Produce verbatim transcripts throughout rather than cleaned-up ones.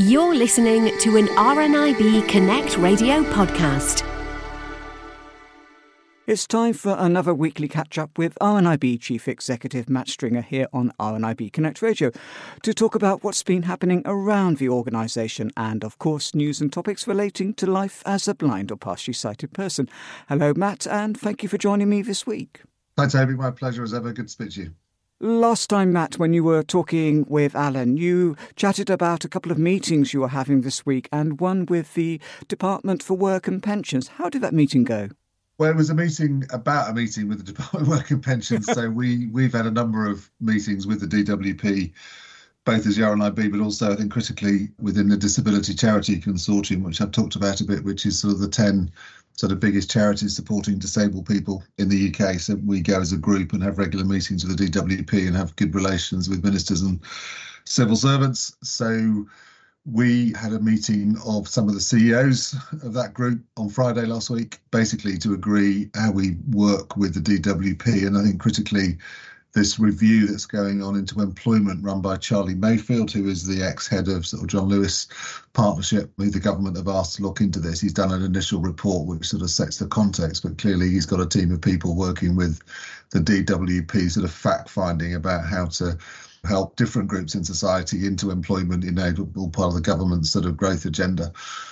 You're listening to an R N I B Connect radio podcast. It's time for another weekly catch-up with R N I B Chief Executive Matt Stringer here on R N I B Connect Radio to talk about what's been happening around the organisation and, of course, news and topics relating to life as a blind or partially sighted person. Hello, Matt, and thank you for joining me this week. Hi, Toby. My pleasure as ever. Good to speak to you. Last time, Matt, when you were talking with Alan, you chatted about a couple of meetings you were having this week and one with the Department for Work and Pensions. How did that meeting go? Well, it was a meeting about a meeting with the Department of Work and Pensions. So we, we've had a number of meetings with the D W P, both as the R N I B, but also, I think, critically within the Disability Charity Consortium, which I've talked about a bit, which is sort of the ten sort of biggest charities supporting disabled people in the U K. So we go as a group and have regular meetings with the D W P and have good relations with ministers and civil servants. So we had a meeting of some of the C E Os of that group on Friday last week, basically to agree how we work with the D W P. And I think critically, this review that's going on into employment run by Charlie Mayfield, who is the ex-head of sort of John Lewis Partnership, who the government have asked to look into this. He's done an initial report which sort of sets the context, but clearly he's got a team of people working with the D W P, sort of fact-finding about how to help different groups in society into employment, enable part of the government's sort of growth agenda.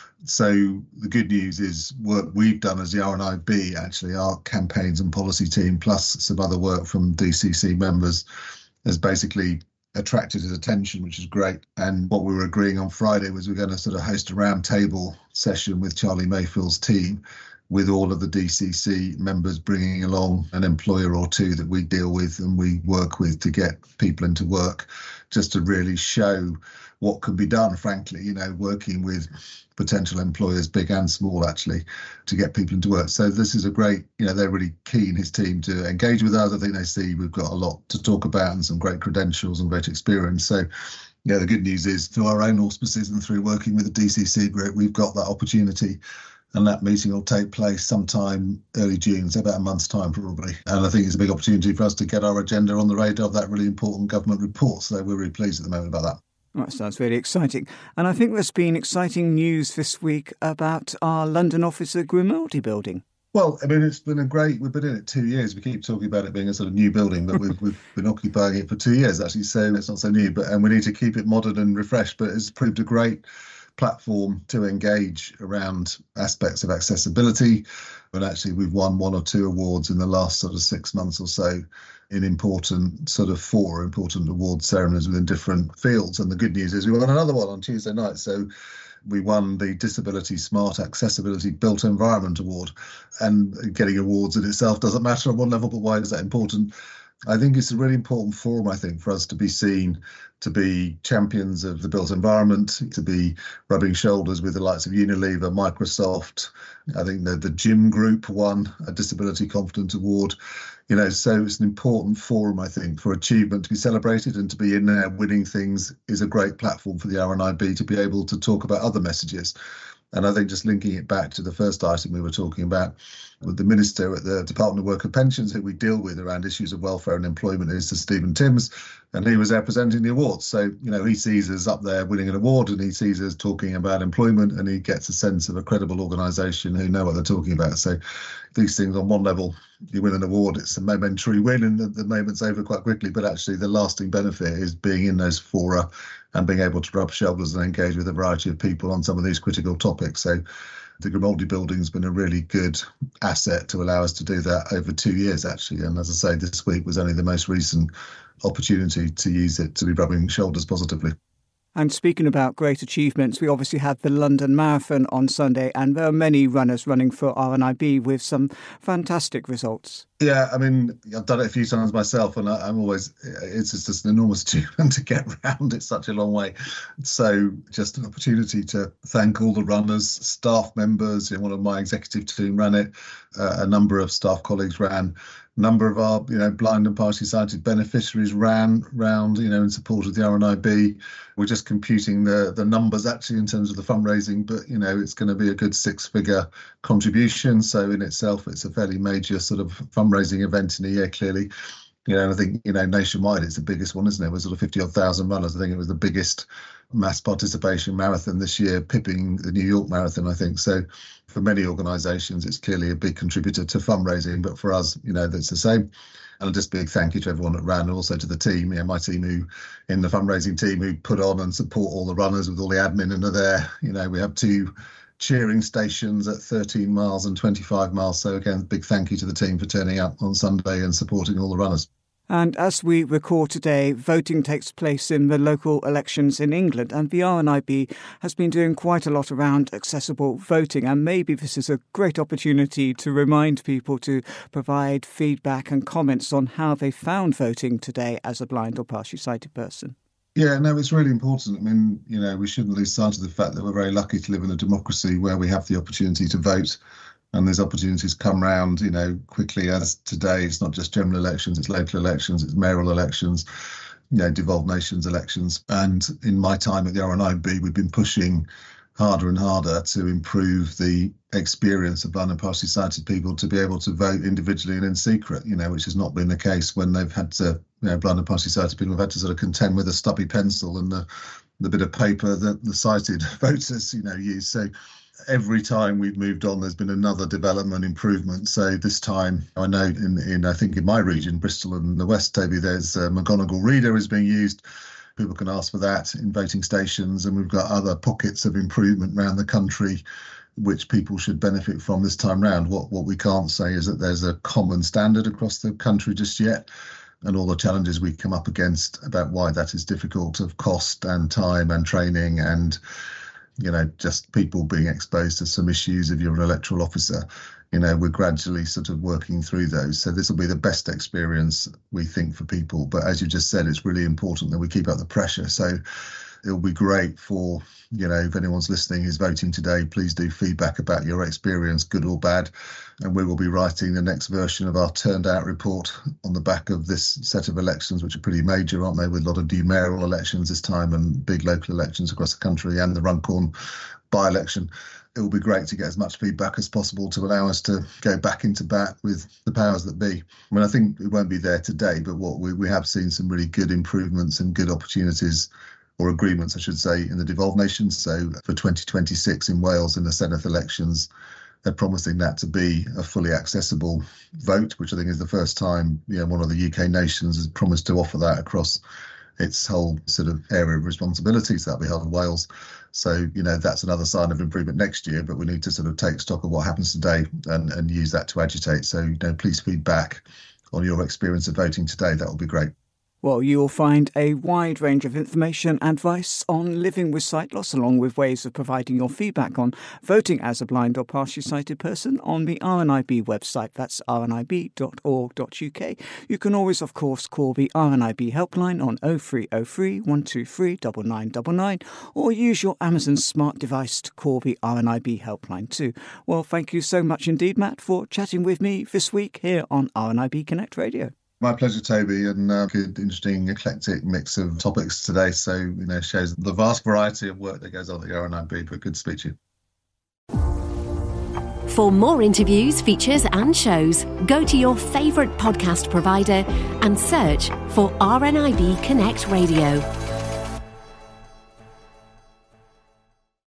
So the good news is work we've done as the R N I B, actually, our campaigns and policy team, plus some other work from D C C members, has basically attracted his attention, which is great. And what we were agreeing on Friday was we're going to sort of host a round table session with Charlie Mayfield's team, with all of the D C C members bringing along an employer or two that we deal with and we work with to get people into work, just to really show what can be done, frankly, you know, working with potential employers, big and small, actually, to get people into work. So this is a great, you know, they're really keen, his team, to engage with us. I think they see we've got a lot to talk about and some great credentials and great experience. So, yeah, the good news is through our own auspices and through working with the D C C group, we've got that opportunity. And that meeting will take place sometime early June, so about a month's time probably. And I think it's a big opportunity for us to get our agenda on the radar of that really important government report. So we're really pleased at the moment about that. That sounds really exciting. And I think there's been exciting news this week about our London office at Grimaldi building. Well, I mean, it's been a great, we've been in it two years. We keep talking about it being a sort of new building, but we've, we've been occupying it for two years, actually. So it's not so new, but and we need to keep it modern and refreshed. But it's proved a great platform to engage around aspects of accessibility. And actually, we've won one or two awards in the last sort of six months or so in important sort of four important award ceremonies within different fields. And the good news is we won another one on Tuesday night. So we won the Disability Smart Accessibility Built Environment Award. And getting awards in itself doesn't matter on one level, but why is that important? I think it's a really important forum, I think, for us to be seen to be champions of the built environment, to be rubbing shoulders with the likes of Unilever, Microsoft. I think the, the Gym Group won a Disability Confident Award. You know, so it's an important forum, I think, for achievement to be celebrated, and to be in there winning things is a great platform for the R N I B to be able to talk about other messages. And I think just linking it back to the first item we were talking about with the Minister at the Department of Work and Pensions, who we deal with around issues of welfare and employment, is to Stephen Timms, and he was there presenting the awards. So, you know, he sees us up there winning an award, and he sees us talking about employment, and he gets a sense of a credible organisation who know what they're talking about. So these things, on one level, you win an award, it's a momentary win, and the, the moment's over quite quickly, but actually the lasting benefit is being in those fora and being able to rub shoulders and engage with a variety of people on some of these critical topics. So the Grimaldi building's been a really good asset to allow us to do that over two years, actually. And as I say, this week was only the most recent opportunity to use it to be rubbing shoulders positively. And speaking about great achievements, we obviously had the London Marathon on Sunday, and there are many runners running for R N I B with some fantastic results. Yeah, I mean, I've done it a few times myself, and I, I'm always, it's just, just an enormous achievement to get round. It's such a long way. So just an opportunity to thank all the runners, staff members. You know, one of my executive team ran it, uh, a number of staff colleagues ran. Number of our, you know, blind and partially sighted beneficiaries ran round, you know, in support of the R N I B. We're just computing the the numbers actually in terms of the fundraising, but, you know, it's going to be a good six figure contribution. So in itself, it's a fairly major sort of fundraising event in a year, clearly. You know, I think, you know, nationwide, it's the biggest one, isn't it? It was sort of fifty odd thousand runners. I think it was the biggest mass participation marathon this year, pipping the New York Marathon, I think. So for many organisations, it's clearly a big contributor to fundraising. But for us, you know, that's the same. And just big thank you to everyone that ran, and also to the team, you know, my team who, in the fundraising team, who put on and support all the runners with all the admin and are there. You know, we have two cheering stations at thirteen miles and twenty-five miles. So again, big thank you to the team for turning up on Sunday and supporting all the runners. And as we record today, voting takes place in the local elections in England, and the R N I B has been doing quite a lot around accessible voting, and maybe this is a great opportunity to remind people to provide feedback and comments on how they found voting today as a blind or partially sighted person. Yeah, no, it's really important. I mean, you know, we shouldn't lose sight of the fact that we're very lucky to live in a democracy where we have the opportunity to vote. And there's opportunities come round, you know, quickly, as today. It's not just general elections, it's local elections, it's mayoral elections, you know, devolved nations elections. And in my time at the R N I B, we've been pushing harder and harder to improve the experience of blind and partially sighted people to be able to vote individually and in secret, you know, which has not been the case when they've had to, you know, blind and partially sighted people have had to sort of contend with a stubby pencil and the, the bit of paper that the sighted voters, you know, use. So every time we've moved on, there's been another development, improvement. So this time, I know in, in I think in my region, Bristol and the West, Toby, there's uh, McGonagall Reader is being used. People can ask for that in voting stations, and we've got other pockets of improvement around the country which people should benefit from this time round. What what we can't say is that there's a common standard across the country just yet, and all the challenges we come up against about why that is difficult, of cost and time and training and, you know, just people being exposed to some issues if you're an electoral officer. You know, we're gradually sort of working through those. So this will be the best experience, we think, for people. But as you just said, it's really important that we keep up the pressure. So it'll be great for, you know, if anyone's listening who's voting today, please do feedback about your experience, good or bad. And we will be writing the next version of our turned out report on the back of this set of elections, which are pretty major, aren't they, with a lot of new mayoral elections this time and big local elections across the country and the Runcorn by-election. It will be great to get as much feedback as possible to allow us to go back into bat with the powers that be. I mean, I think it won't be there today, but what we, we have seen some really good improvements and good opportunities, or agreements, I should say, in the devolved nations. So for twenty twenty-six in Wales in the Senedd elections, they're promising that to be a fully accessible vote, which I think is the first time, you know, one of the U K nations has promised to offer that across its whole sort of area of responsibility. So that'll be held in Wales. So, you know, that's another sign of improvement next year, but we need to sort of take stock of what happens today and, and use that to agitate. So, you know, please feedback on your experience of voting today. That will be great. Well, you will find a wide range of information and advice on living with sight loss, along with ways of providing your feedback on voting as a blind or partially sighted person on the R N I B website. That's r n i b dot org dot u k. You can always, of course, call the R N I B helpline on oh three oh three, one two three, nine nine nine nine or use your Amazon smart device to call the R N I B helpline too. Well, thank you so much indeed, Matt, for chatting with me this week here on R N I B Connect Radio. My pleasure, Toby, and uh, good, interesting, eclectic mix of topics today. So, you know, shows the vast variety of work that goes on at the R N I B, but good to speak to you. For more interviews, features and shows, go to your favourite podcast provider and search for R N I B Connect Radio.